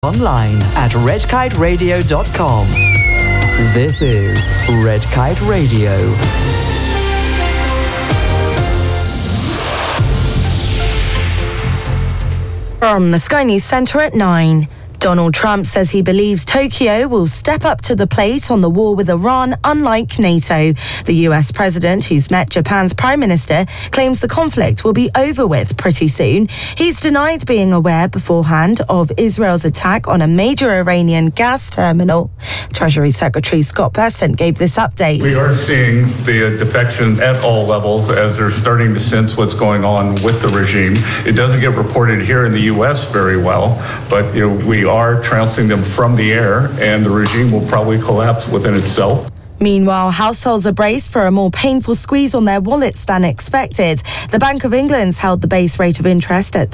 Online at redkiteradio.com. This is Red Kite Radio. From the Sky News Centre at 9. Donald Trump says he believes Tokyo will step up to the plate on the war with Iran, unlike NATO. The US president, who's met Japan's prime minister, claims the conflict will be over with pretty soon. He's denied being aware beforehand of Israel's attack on a major Iranian gas terminal. Treasury Secretary Scott Bessent gave this update. We are seeing the defections at all levels as they're starting to sense what's going on with the regime. It doesn't get reported here in the US very well, but we are trouncing them from the air, and the regime will probably collapse within itself. Meanwhile, households are braced for a more painful squeeze on their wallets than expected. The Bank of England's held the base rate of interest at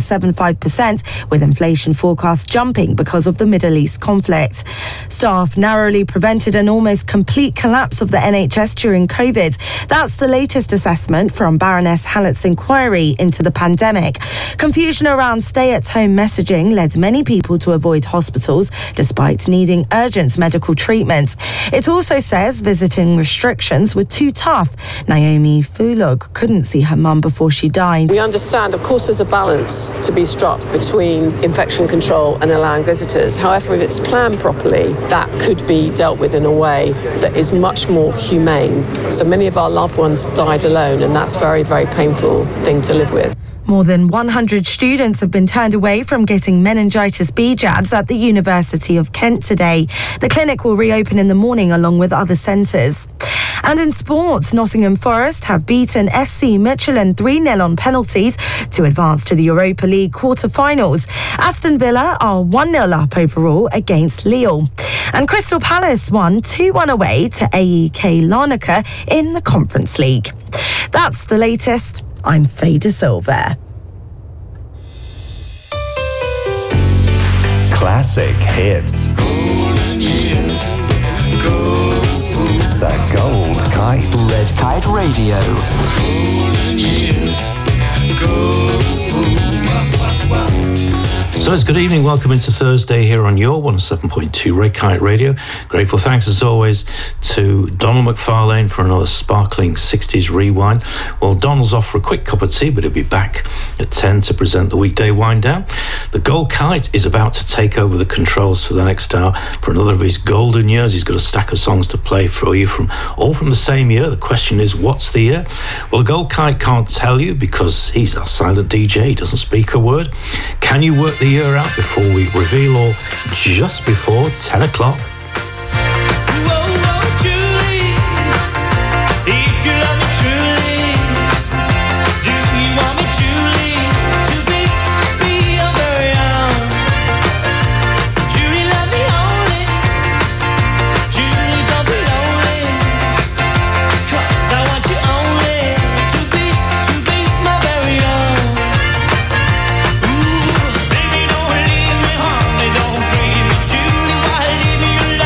3.75%, with inflation forecast jumping because of the Middle East conflict. Staff narrowly prevented an almost complete collapse of the NHS during COVID. That's the latest assessment from Baroness Hallett's inquiry into the pandemic. Confusion around stay-at-home messaging led many people to avoid hospitals despite needing urgent medical treatment. It also says visiting restrictions were too tough. Naomi Fulog couldn't see her mum before she died. We understand, of course, there's a balance to be struck between infection control and allowing visitors. However, if it's planned properly, that could be dealt with in a way that is much more humane. So many of our loved ones died alone, and that's a very, very painful thing to live with. More than 100 students have been turned away from getting meningitis B jabs at the University of Kent today. The clinic will reopen in the morning along with other centres. And in sports, Nottingham Forest have beaten FC Midtjylland 3-0 on penalties to advance to the Europa League quarter-finals. Aston Villa are 1-0 up overall against Lille. And Crystal Palace won 2-1 away to AEK Larnaca in the Conference League. That's the latest. I'm Faye De Silva. Classic hits. The Gold Kite. Red Kite Radio. So it's good evening, welcome into Thursday here on your 107.2 Red Kite Radio. Grateful thanks as always to Donald McFarlane for another sparkling 60s rewind. Well, Donald's off for a quick cup of tea, but he'll be back at 10 to present the weekday wind down. The Gold Kite is about to take over the controls for the next hour for another of his golden years. He's got a stack of songs to play for you from the same year. The question is, what's the year? Well, the Gold Kite can't tell you because he's our silent DJ. He doesn't speak a word. Can you work the year out before we reveal all just before 10 o'clock? Baby, don't leave me, honey, don't breathe me, Julie, why leave me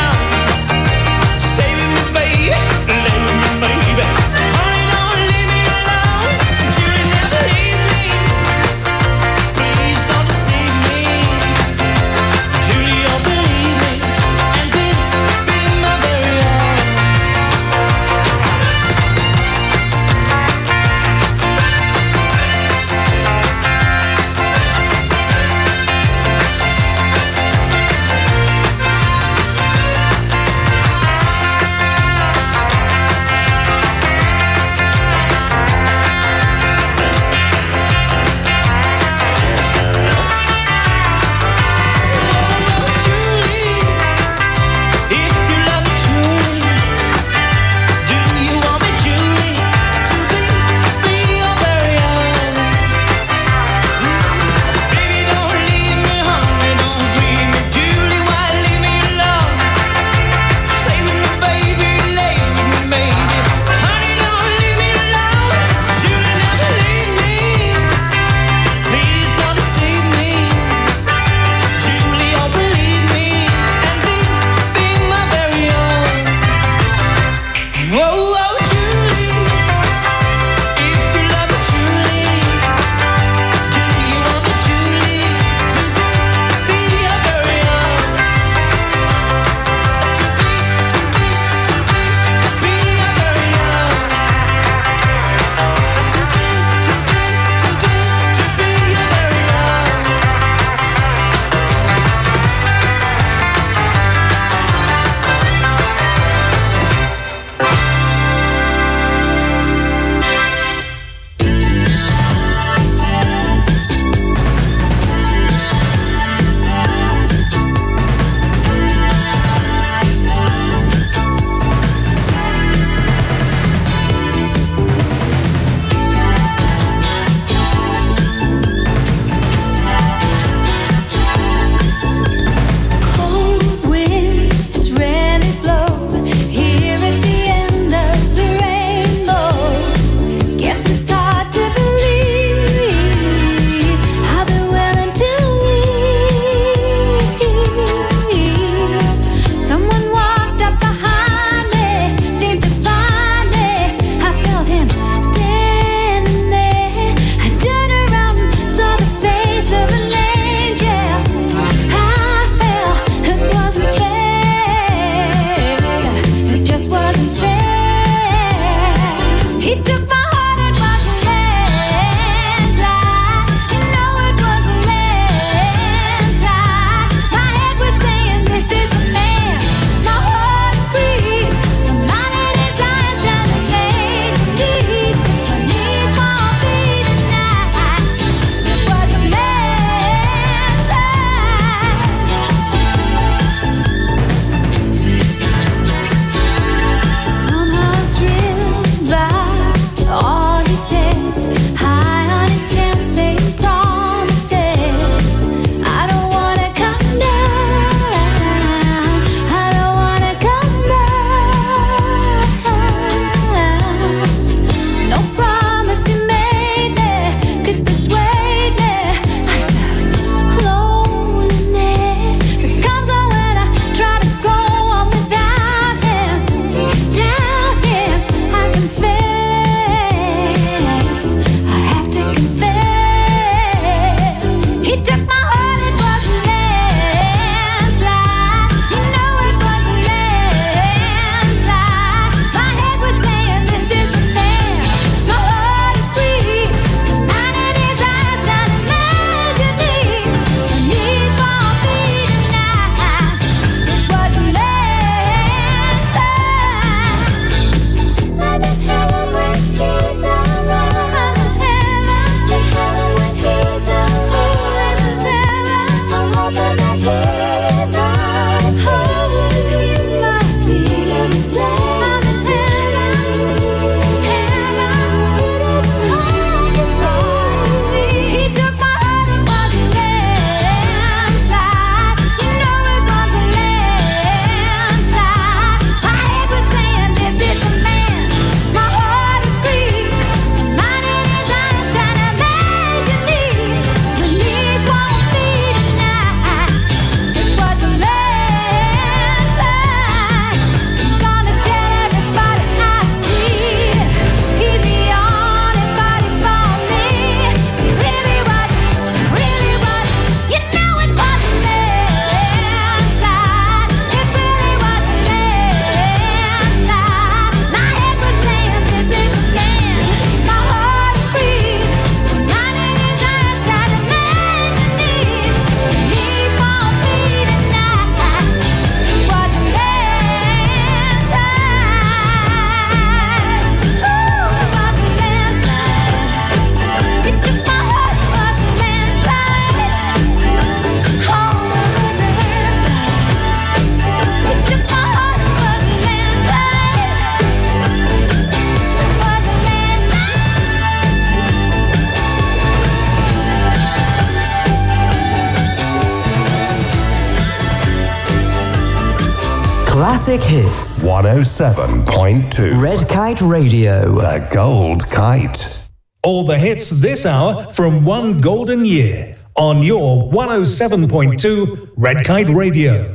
Classic hits. 107.2. Red Kite Radio. The Gold Kite. All the hits this hour from one golden year on your 107.2 Red Kite Radio.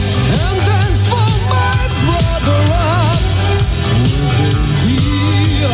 And then for my brother up, will there be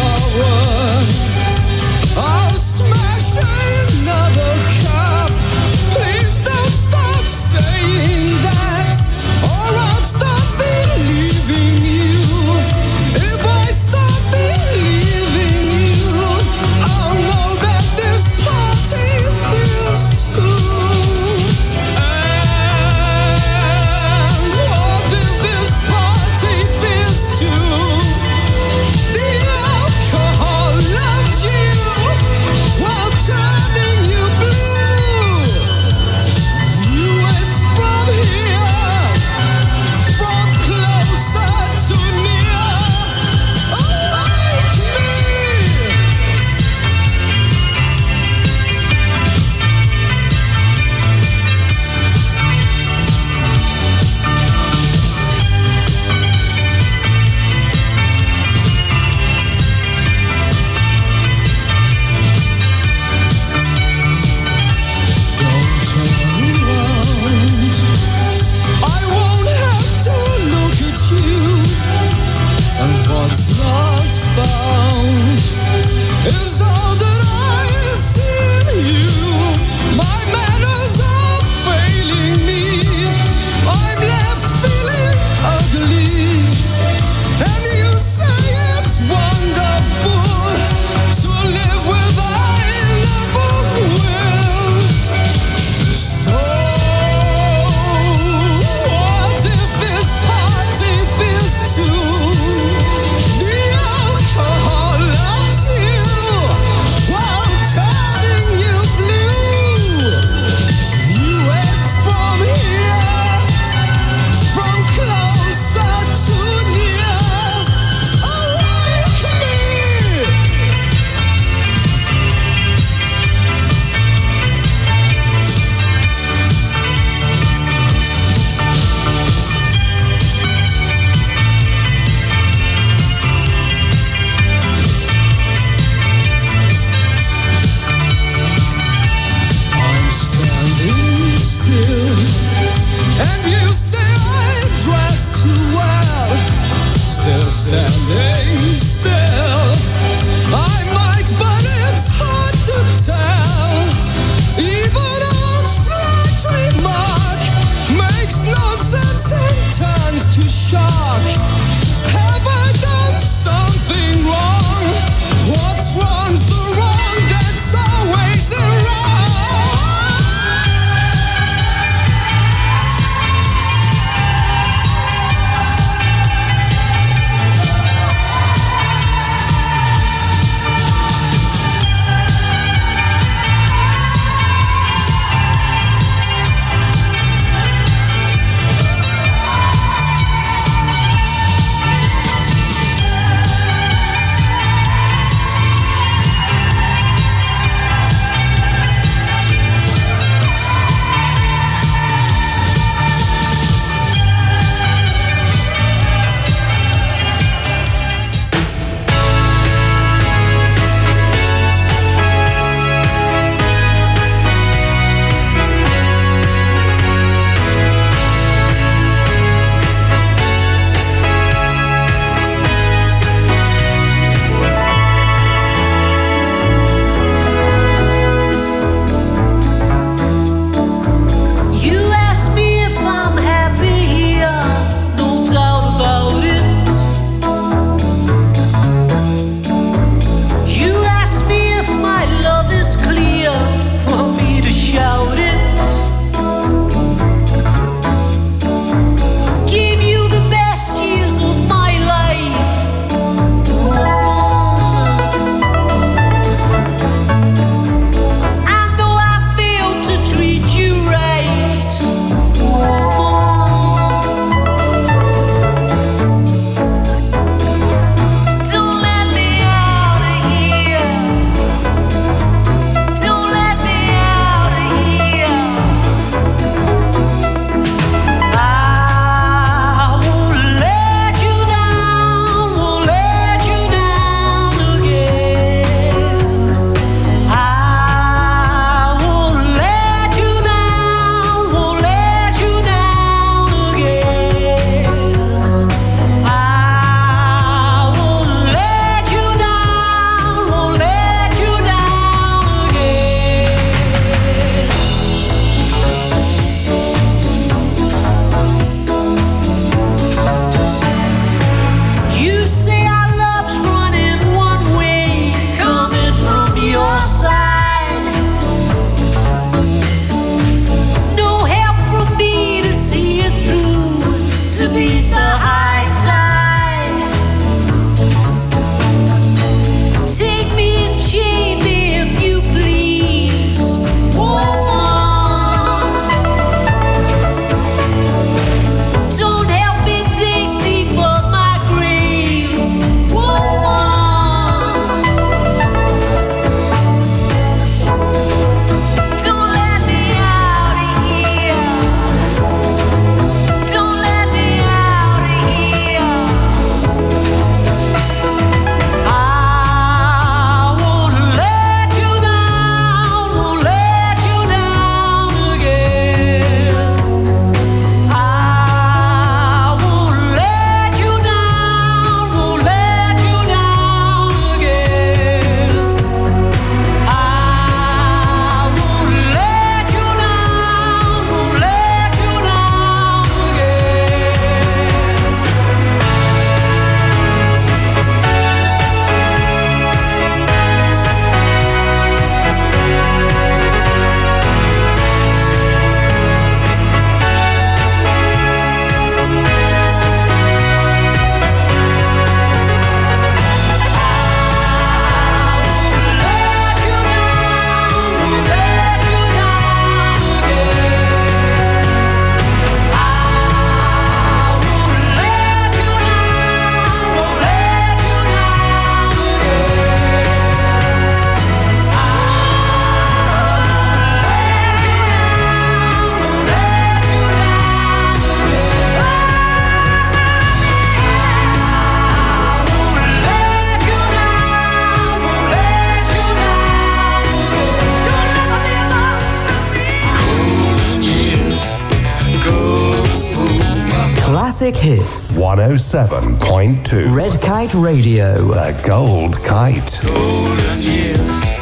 Classic Hits. 107.2. Red Kite Radio. The Gold Kite. Golden years.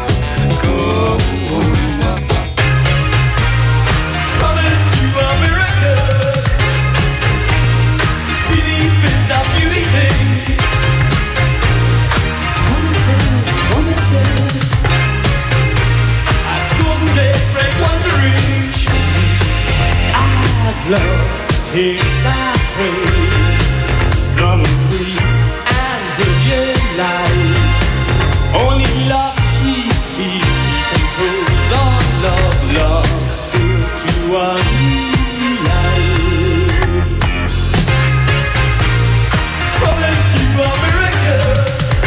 Love takes our train, summer breeze and brilliant light. Only love she keeps, she controls all love. Love seems to unite. Promise you a miracle.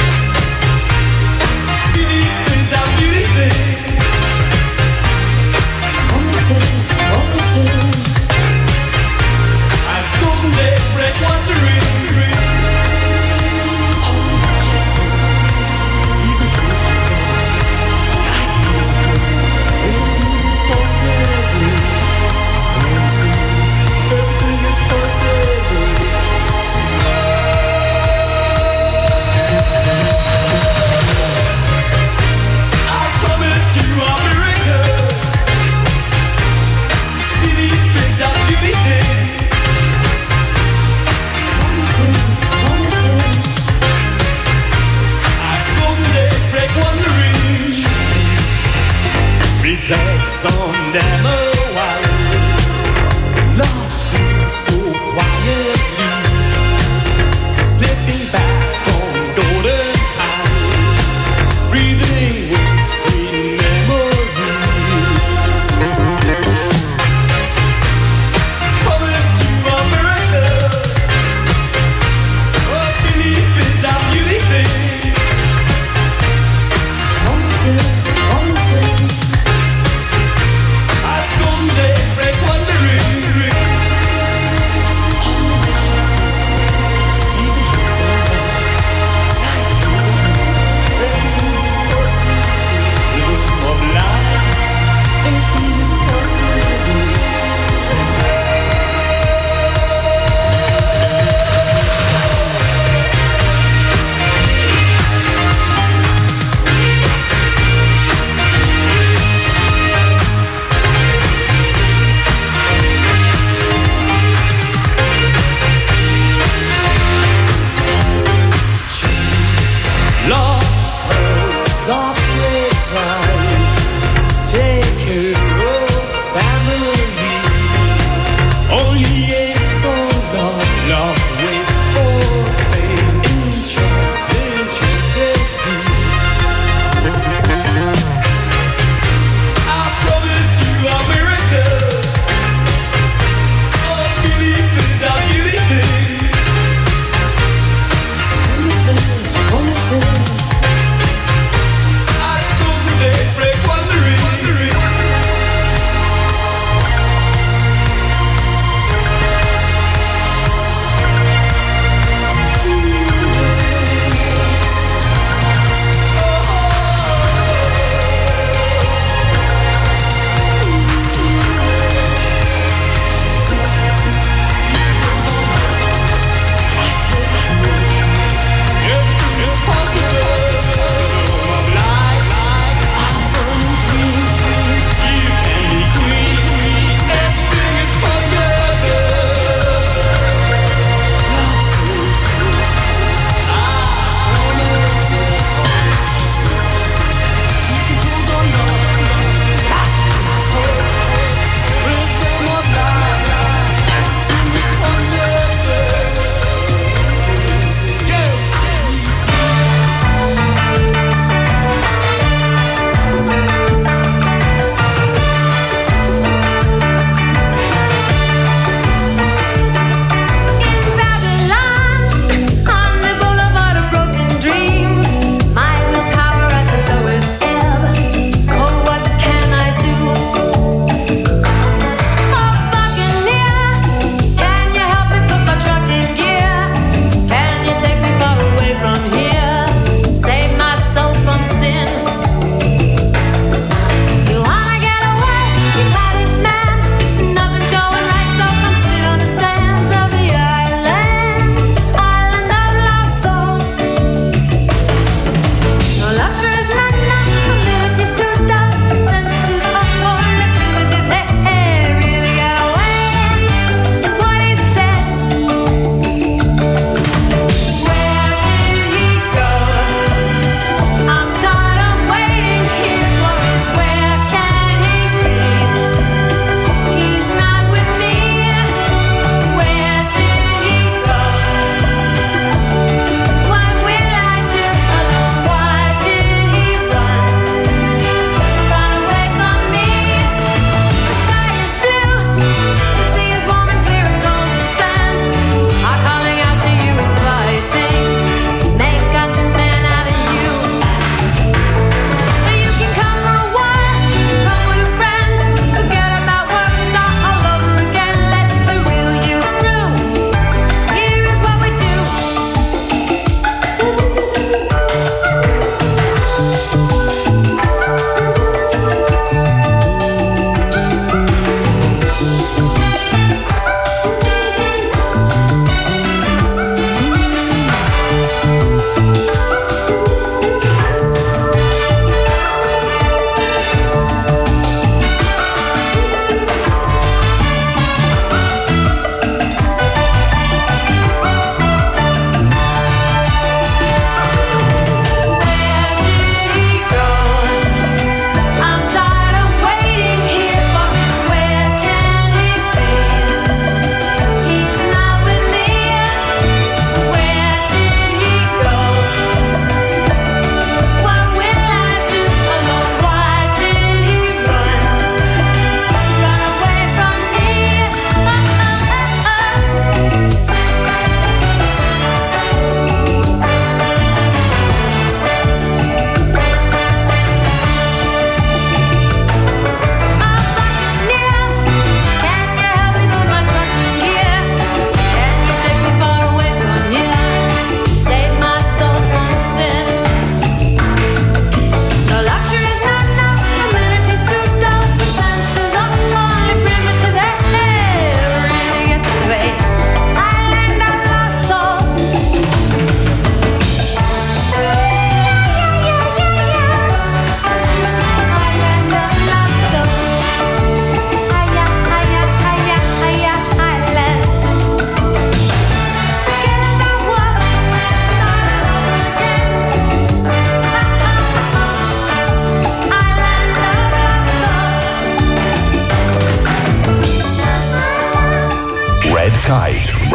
Believe is our beauty thing. Promises, promises. Golden days break wandering. Reflects on them a while. Love seems so quietly slipping back on golden times, breathing with sweet memories. Promised you a miracle. A belief is our beauty thing. Promises, promises. Days break wandering.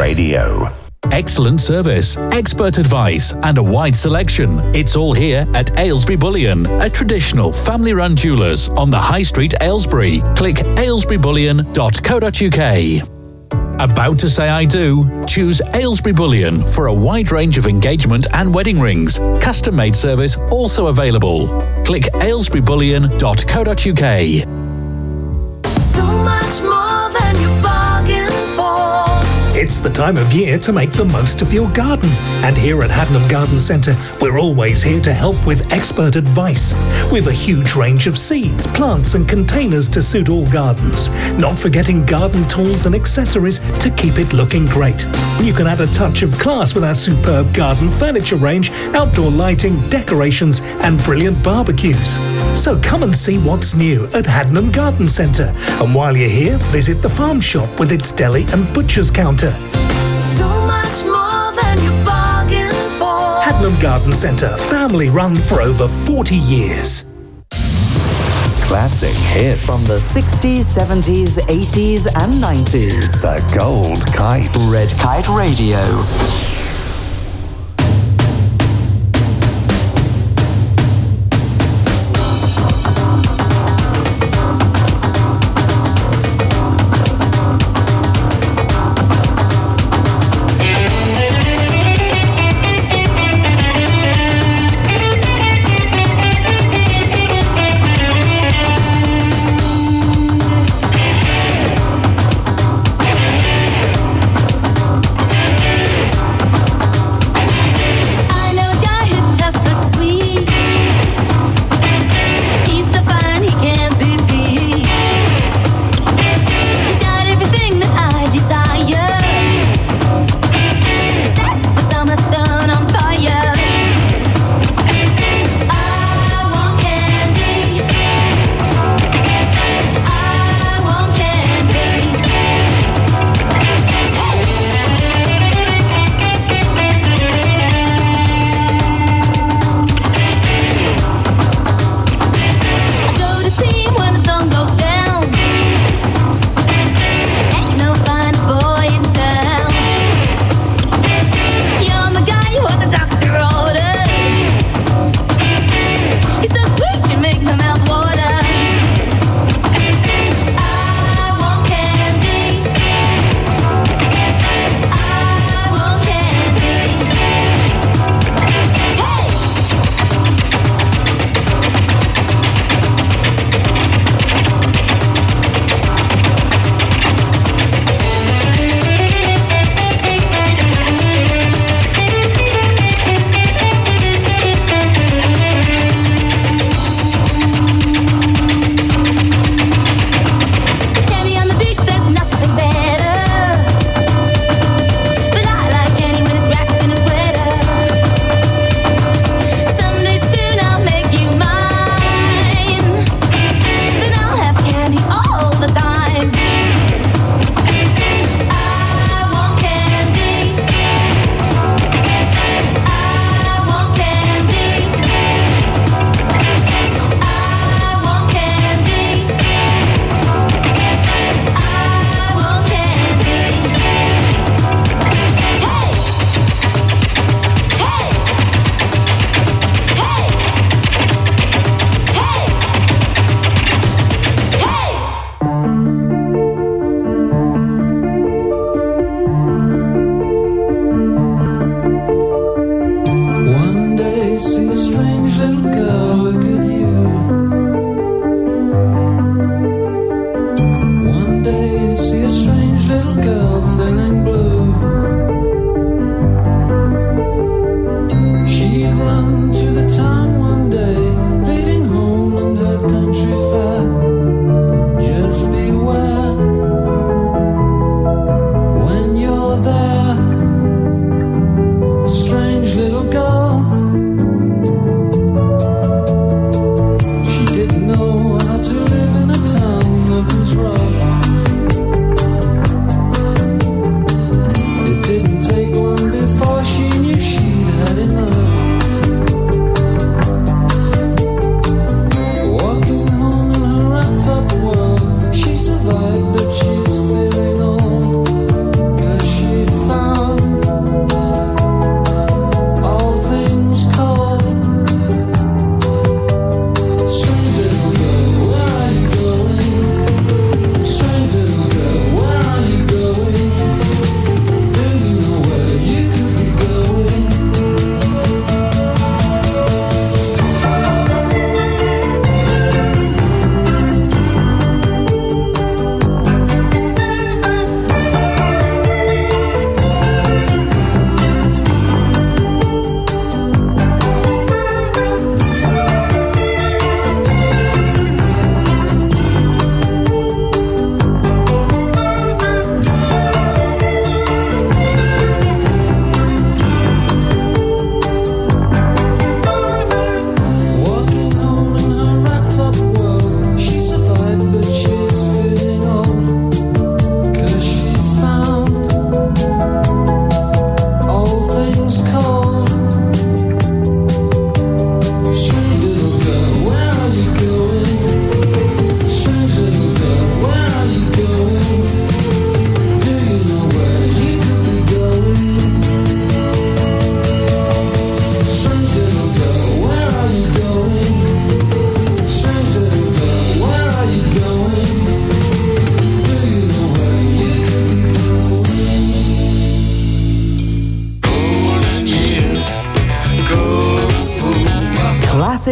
Radio. Excellent service, expert advice, and a wide selection. It's all here at Aylesbury Bullion, a traditional family-run jewellers on the High Street, Aylesbury. Click aylesburybullion.co.uk. About to say I do? Choose Aylesbury Bullion for a wide range of engagement and wedding rings. Custom-made service also available. Click aylesburybullion.co.uk. So much more than you bargained for. It's the time of year to make the most of your garden. And here at Hadnam Garden Centre, we're always here to help with expert advice. We've a huge range of seeds, plants and containers to suit all gardens. Not forgetting garden tools and accessories to keep it looking great. You can add a touch of class with our superb garden furniture range, outdoor lighting, decorations and brilliant barbecues. So come and see what's new at Hadnam Garden Centre. And while you're here, visit the farm shop with its deli and butcher's counter. So much more than you bargained for. Hadnam Garden Centre, family run for over 40 years. Classic hits. From the 60s, 70s, 80s, and 90s. The Gold Kite. Red Kite Radio.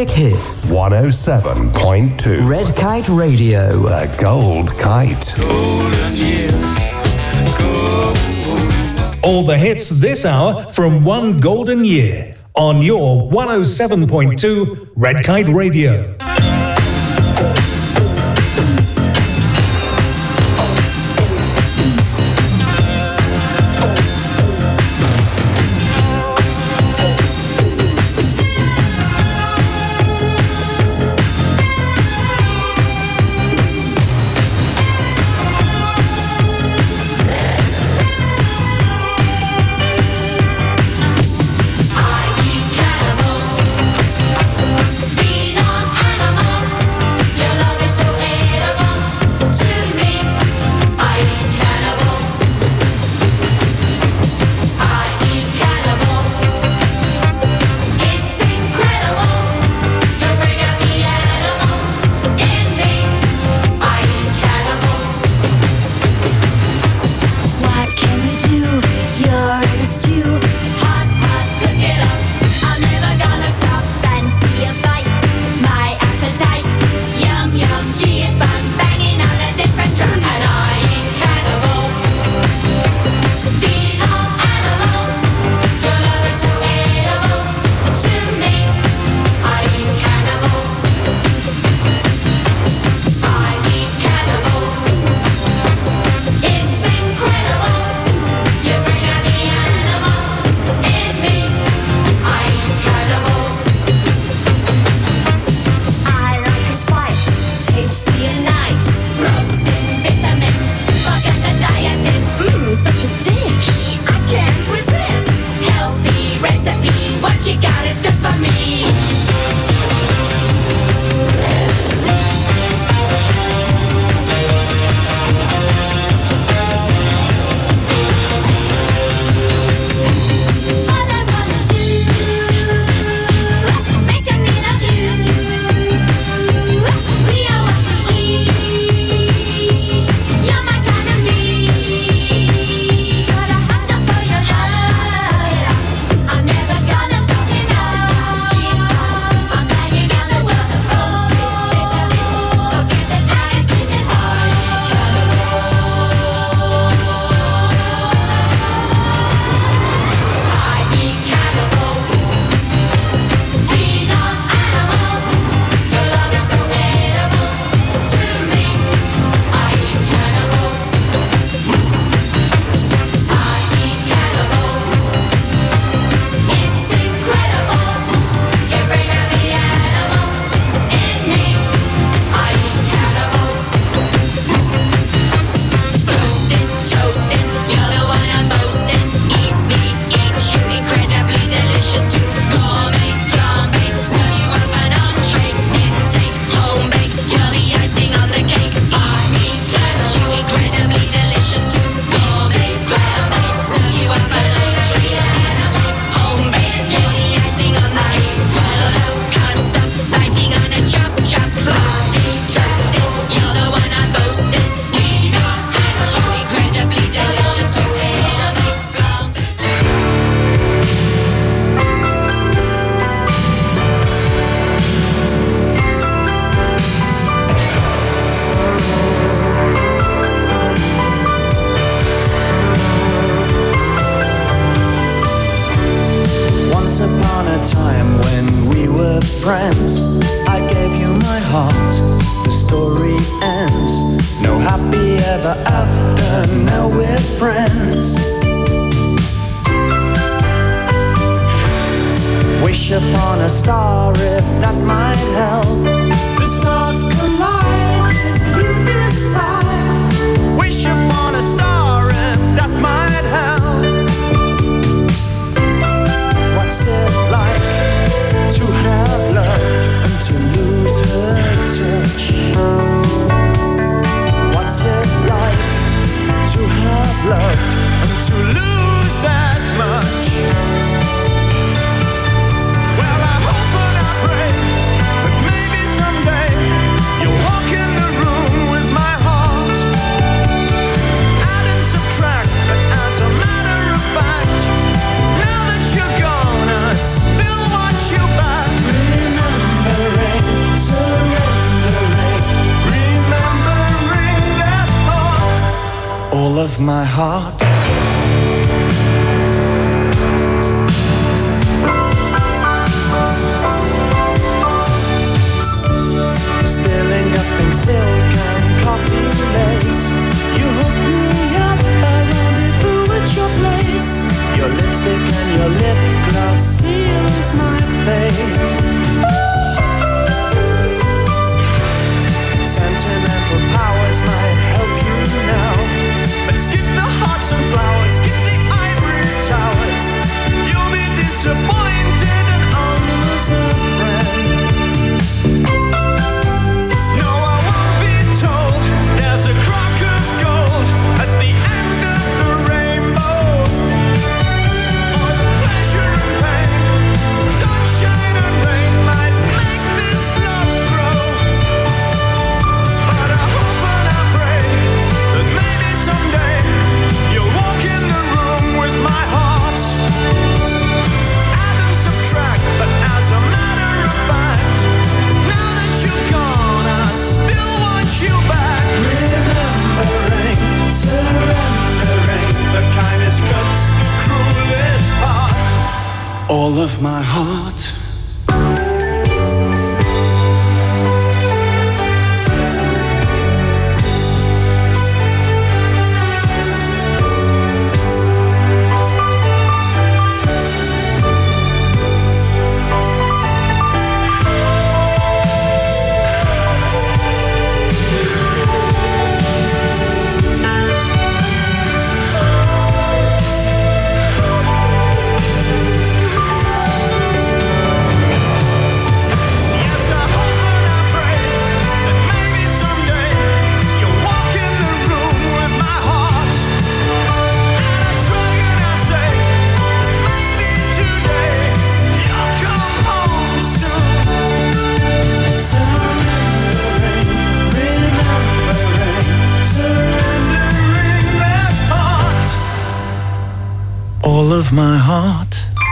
Music hits. 107.2. Red Kite Radio. The Gold Kite. All the hits this hour from one golden year on your 107.2 Red Kite Radio. Well, I hope and I pray that maybe of my heart. Spilling up in silk and coffee lace, you hook me up, I rendezvous at your place. Your lipstick and your lip gloss seals my fate. Sentimental powers might help you now, but skip the hearts and flowers, skip the ivory towers. You'll be disappointed and I'll lose a friend. No, I won't be told there's a crock of gold at the end of the rainbow. All the pleasure and pain, sunshine and rain might make this love grow. But I hope and I pray that maybe someday you'll walk in the room with my heart. Add and subtract, but as a matter of fact, now that you're gone, I still want you back. Remembering, surrendering, the kindest cuts the cruelest part. All of my heart. Yes, I hope and I pray that maybe someday you'll walk in the room with my heart. And I shrug and I say that maybe today you'll come home soon. Surrendering, remembering, surrendering that heart. All of my heart.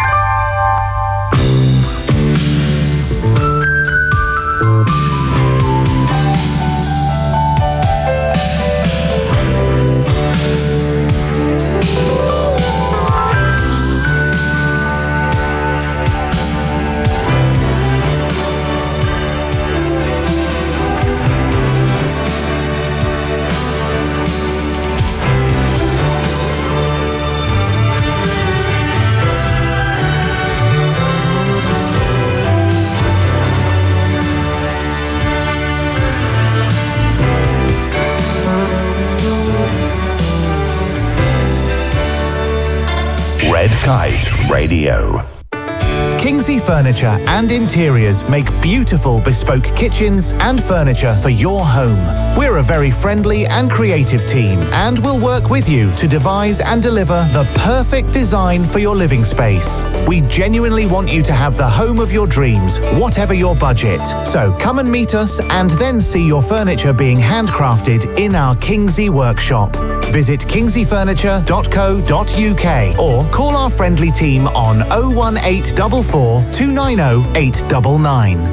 Red Kite Radio. Kingsley Furniture and Interiors make beautiful bespoke kitchens and furniture for your home. We're a very friendly and creative team and will work with you to devise and deliver the perfect design for your living space. We genuinely want you to have the home of your dreams, whatever your budget. So come and meet us and then see your furniture being handcrafted in our Kingsley workshop. Visit kingsleyfurniture.co.uk or call our friendly team on 01844 290 899.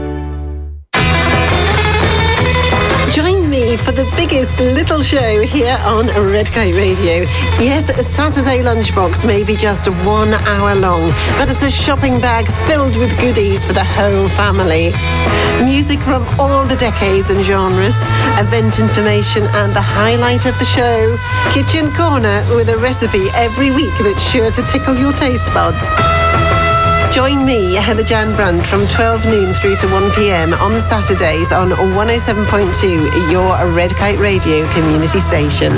Join me for the biggest little show here on Red Kite Radio. Yes, Saturday Lunchbox may be just 1 hour long, but it's a shopping bag filled with goodies for the whole family. Music from all the decades and genres, event information and the highlight of the show. Kitchen Corner with a recipe every week that's sure to tickle your taste buds. Join me, Heather Jan Brandt, from 12 noon through to 1 p.m. on Saturdays on 107.2, your Red Kite Radio community station.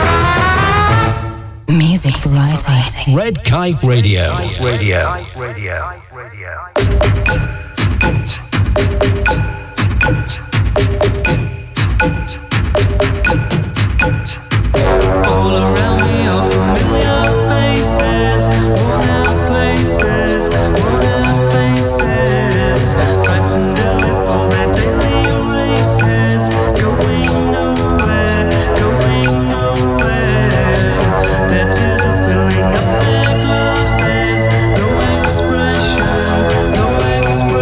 Music variety. Red Kite Radio. All around me are familiar faces, worn out places, worn out faces, trapped and dirty for their daily races, going nowhere, going nowhere. Their tears are filling up their glasses, no expression, no expression.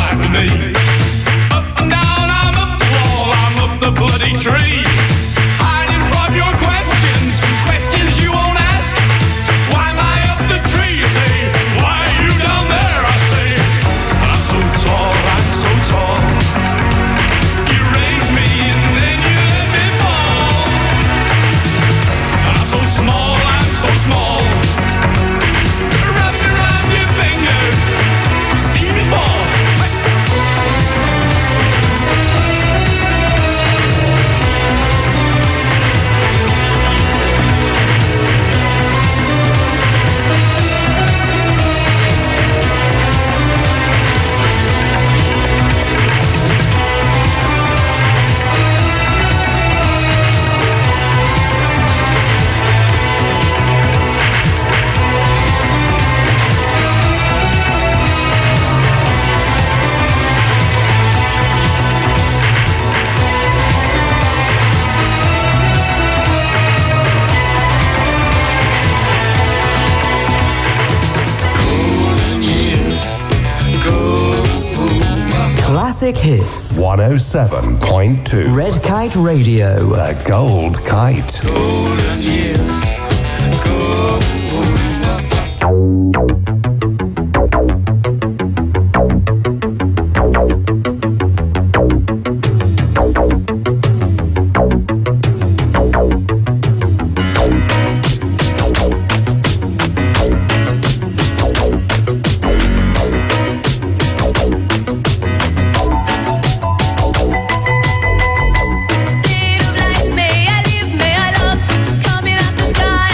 right with me. Up and down, I'm up the wall, I'm up the bloody tree. Hiding from your questions, questions you won't ask. Why am I up the tree, you say? Why are you down there, I say? I'm so tall, I'm so tall. You raise me and then you let me fall. I'm so small, I'm so small. Wrap me around your finger, see me fall. Classic hits. 107.2 Red Kite Radio. The Gold Kite. Golden years, State of life, may I live, may I love, coming out the sky.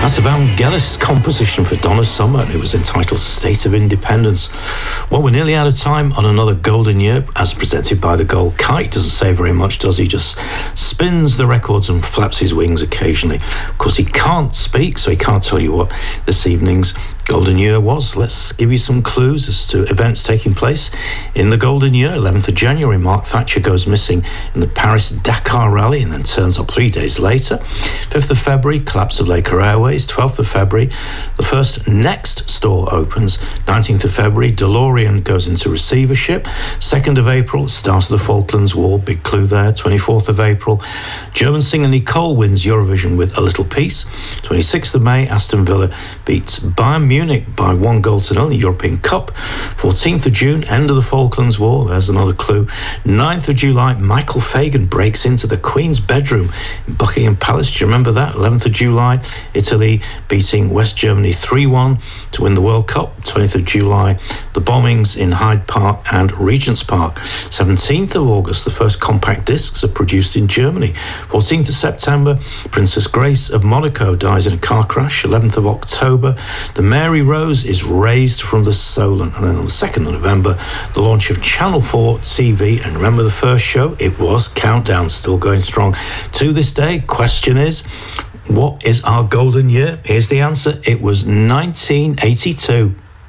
That's a Vangelis composition for Donna Summer. It was entitled State of Independence. Well, we're nearly out of time on another Golden Year, as presented by the Gold Kite. Doesn't say very much, does he? Just spins the records and flaps his wings occasionally. Of course, he can't speak, so he can't tell you what this evening's Golden Year was. Let's give you some clues as to events taking place in the Golden Year. 11th of January, Mark Thatcher goes missing in the Paris-Dakar rally and then turns up 3 days later. 5th of February, collapse of Laker Airways. 12th of February, the first Next store opens. 19th of February, DeLorean goes into receivership. 2nd of April, start of the Falklands War, big clue there. 24th of April, German singer Nicole wins Eurovision with A Little Piece. 26th of May, Aston Villa beats Bayern Munich by 1-0 in the European Cup. 14th of June, end of the Falklands War. There's another clue. 9th of July, Michael Fagan breaks into the Queen's bedroom in Buckingham Palace. Do you remember that? 11th of July, Italy beating West Germany 3-1 to win the World Cup. 20th of July, the bombings in Hyde Park and Regent's Park. 17th of August, the first compact discs are produced in Germany. 14th of September, Princess Grace of Monaco dies in a car crash. 11th of October, the Mary Rose is raised from the Solent. And then on the 2nd of November, the launch of Channel 4 TV. And remember the first show? It was Countdown, still going strong to this day. Question is, what is our Golden Year? Here's the answer. It was 1982.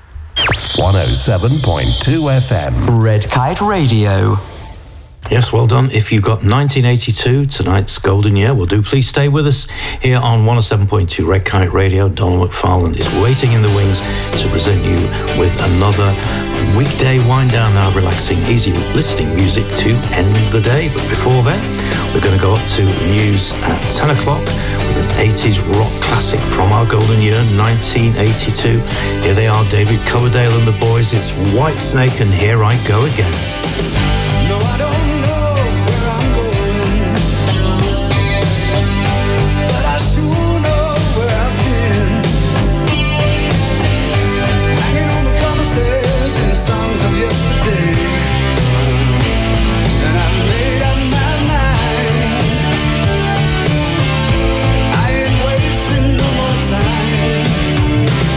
107.2 FM. Red Kite Radio. Yes, well done. If you got 1982, tonight's Golden Year, will do. Please stay with us here on 107.2 Red Kite Radio. Donald McFarlane is waiting in the wings to present you with another weekday wind down now, relaxing, easy listening music to end the day. But before then, we're going to go up to the news at 10 o'clock with an 80s rock classic from our Golden Year, 1982. Here they are, David Coverdale and the Boys. It's White Snake and Here I Go Again. No, I don't know where I'm going, but I sure know where I've been. Hanging on the promises and songs of yesterday, and I made up my mind. I ain't wasting no more time.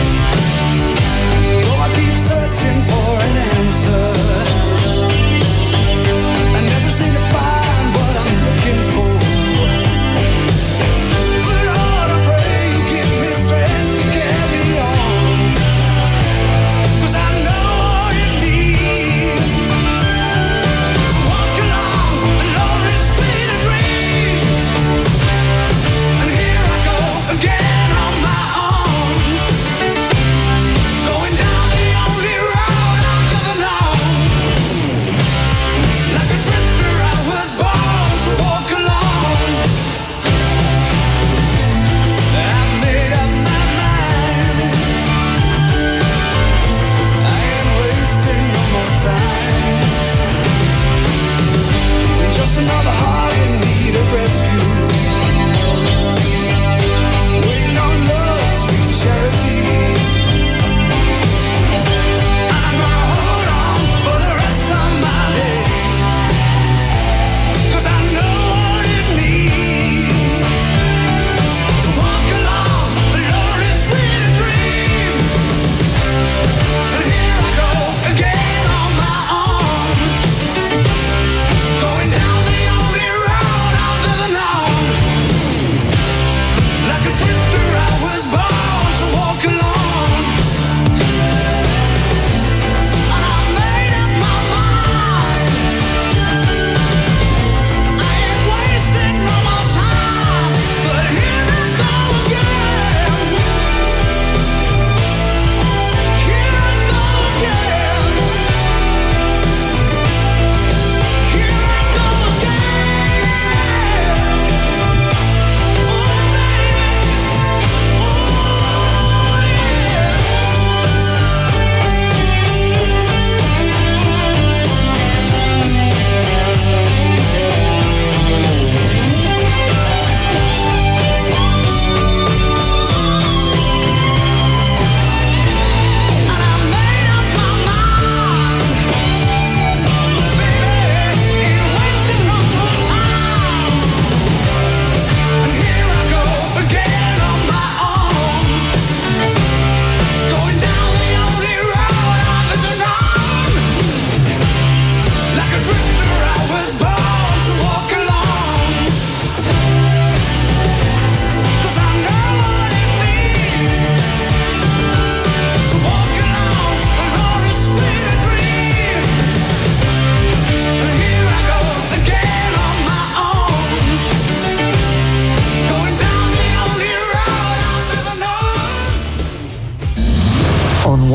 Though I keep searching for an answer,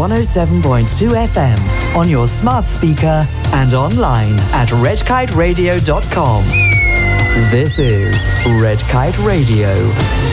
107.2 FM on your smart speaker and online at redkiteradio.com. This is Red Kite Radio.